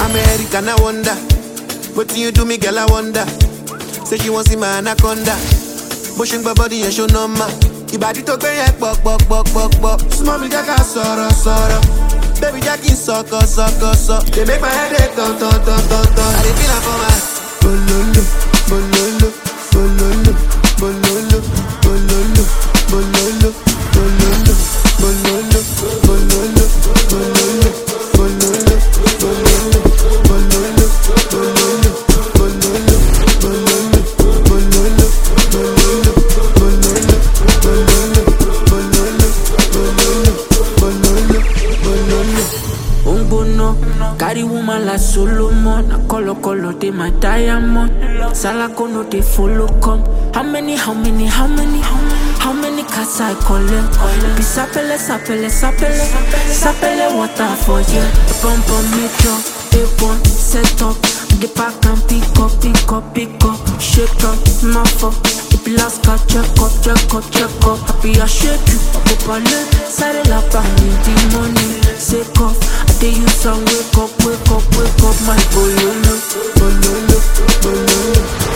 American, I wonder. What do you do, me girl, I wonder. Say she wants see my anaconda. Pushing my body and show no ma. Ibadi to pay a bok. Small me jacka sorrow. Baby Jackie sucker. They make my head ache ton. I dey feel for my bololo. Carry woman like Solomon. I color they my diamond. Salakono they follow come. How many cats I collect? Be sapele water for you. Pump metro, A1 set up. The pack and pick up. Shake up, my fuck. If you last car, check up. Happy I shake you, I go parle. Sare la pa, need the money. Take off, I tell you some wake up, my bololo.